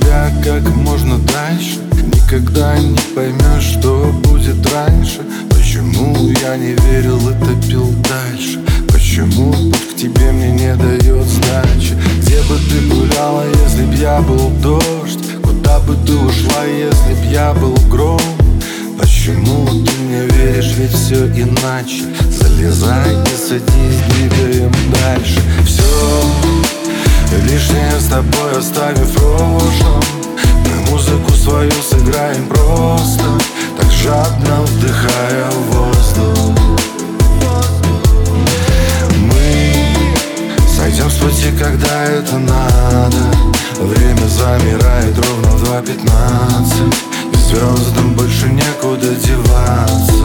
тебя как можно дальше. Никогда не поймешь, что будет раньше. Почему я не верил и топил дальше? Почему путь к тебе мне не дает сдачи? Где бы ты гуляла, если б я был дождь? Куда бы ты ушла, если б я был гром? Почему ты мне веришь, ведь все иначе? Залезай и садись, двигаем дальше. Все лишнее с тобой оставив в прошлом. Мы музыку свою сыграем просто, так жадно вдыхая воздух. Мы сойдем с пути, когда это надо. Время замирает ровно в 2:15, и звездам больше некуда деваться.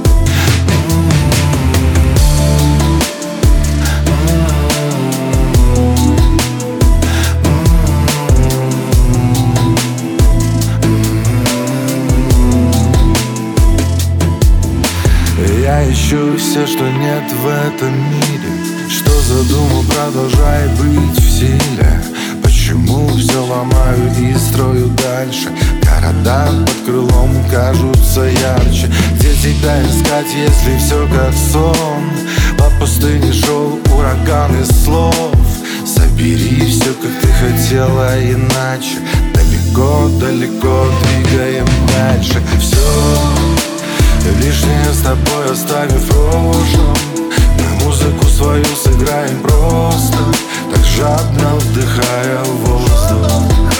Я ищу все, что нет в этом мире. Что задумал, продолжай быть в силе. Почему все ломаю и строю дальше? Города под крылом кажутся ярче. Где тебя искать, если все как сон? По пустыне шел ураган из слов. Собери все, как ты хотела, иначе. Далеко-далеко двигаем дальше. Все лишнее с тобой оставив в прошлом. Мы музыку свою сыграем просто, так жадно вдыхая воздух.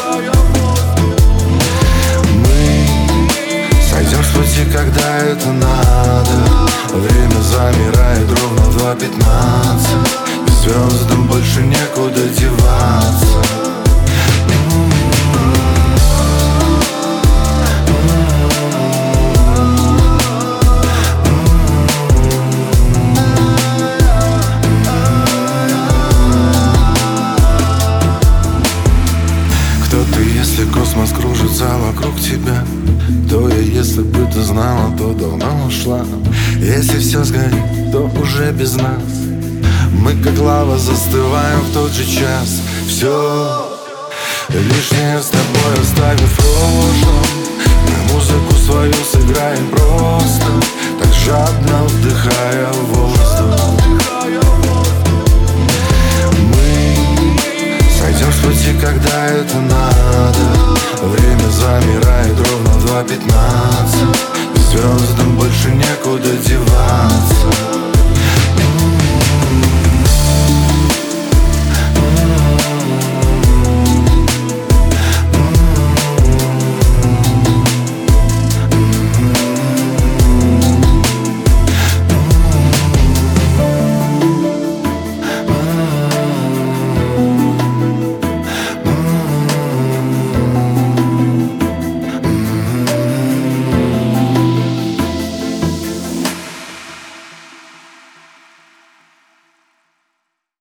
Мы сойдем с пути, когда это надо. Время замирает ровно в 2:15, и звездам больше некуда деваться. Если космос кружится вокруг тебя, то я, если бы ты знала, то давно ушла. Если все сгорит, то уже без нас. Мы как лава застываем в тот же час. Все лишнее с тобой оставив в прошлом. Мы музыку свою сыграем просто, так жадно вдыхая воздух. Сойдем с пути, когда это надо. Время замирает ровно в 2:15, и звездам больше некуда деваться.